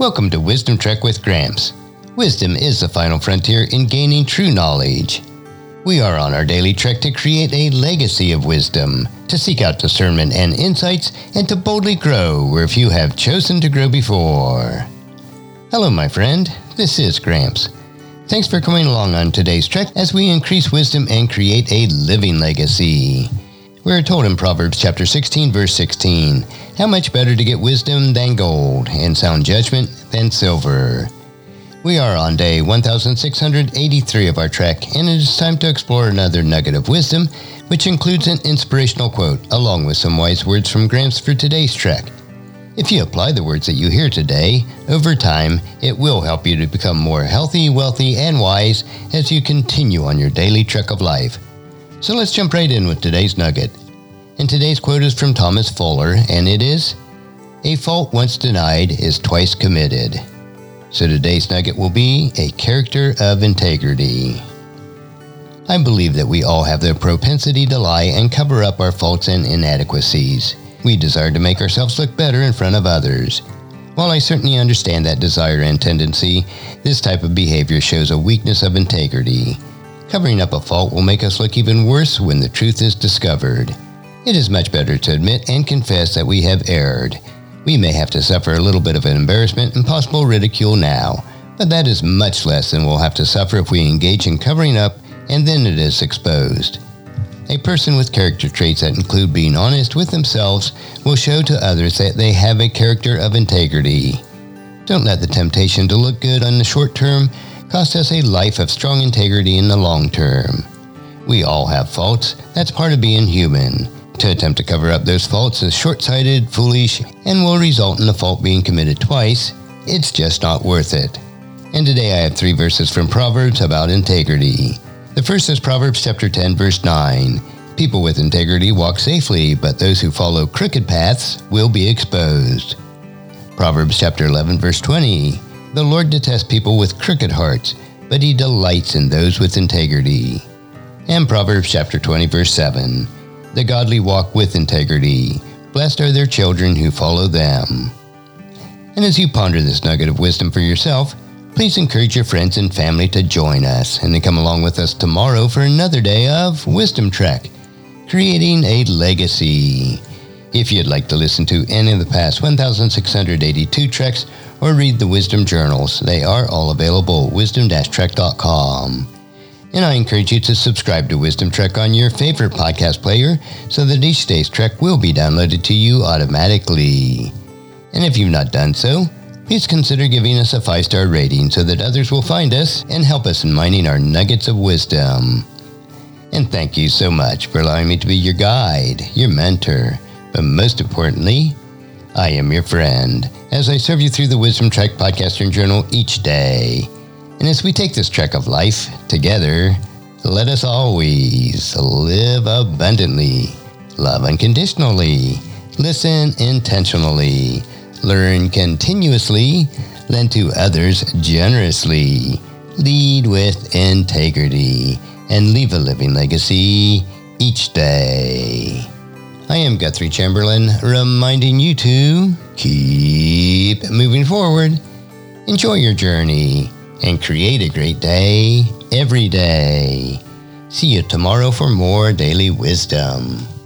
Welcome to Wisdom Trek with Gramps. Wisdom is the final frontier in gaining true knowledge. We are on our daily trek to create a legacy of wisdom, to seek out discernment and insights, and to boldly grow where few have chosen to grow before. Hello, my friend. This is Gramps. Thanks for coming along on today's trek as we increase wisdom and create a living legacy. We're told in Proverbs chapter 16, verse 16, how much better to get wisdom than gold, and sound judgment than silver. We are on day 1683 of our trek, and it is time to explore another nugget of wisdom, which includes an inspirational quote, along with some wise words from Gramps for today's trek. If you apply the words that you hear today, over time, it will help you to become more healthy, wealthy, and wise as you continue on your daily trek of life. So let's jump right in with today's nugget. And today's quote is from Thomas Fuller, and it is, "A fault once denied is twice committed." So today's nugget will be a character of integrity. I believe that we all have the propensity to lie and cover up our faults and inadequacies. We desire to make ourselves look better in front of others. While I certainly understand that desire and tendency, this type of behavior shows a weakness of integrity. Covering up a fault will make us look even worse when the truth is discovered. It is much better to admit and confess that we have erred. We may have to suffer a little bit of an embarrassment and possible ridicule now, but that is much less than we'll have to suffer if we engage in covering up and then it is exposed. A person with character traits that include being honest with themselves will show to others that they have a character of integrity. Don't let the temptation to look good on the short term cost us a life of strong integrity in the long term. We all have faults. That's part of being human. To attempt to cover up those faults is short-sighted, foolish, and will result in the fault being committed twice. It's just not worth it. And today I have 3 verses from Proverbs about integrity. The first is Proverbs chapter 10, verse 9. People with integrity walk safely, but those who follow crooked paths will be exposed. Proverbs chapter 11, verse 20. The Lord detests people with crooked hearts, but he delights in those with integrity. And Proverbs chapter 20, verse 7. The godly walk with integrity. Blessed are their children who follow them. And as you ponder this nugget of wisdom for yourself, please encourage your friends and family to join us and to come along with us tomorrow for another day of Wisdom Trek, creating a legacy. If you'd like to listen to any of the past 1,682 treks or read the Wisdom Journals, they are all available at wisdom-trek.com. And I encourage you to subscribe to Wisdom Trek on your favorite podcast player so that each day's trek will be downloaded to you automatically. And if you've not done so, please consider giving us a 5-star rating so that others will find us and help us in mining our nuggets of wisdom. And thank you so much for allowing me to be your guide, your mentor, but most importantly, I am your friend as I serve you through the Wisdom Trek podcast and journal each day. And as we take this trek of life together, let us always live abundantly, love unconditionally, listen intentionally, learn continuously, lend to others generously, lead with integrity, and leave a living legacy each day. I am Guthrie Chamberlain, reminding you to keep moving forward, enjoy your journey, and create a great day every day. See you tomorrow for more daily wisdom.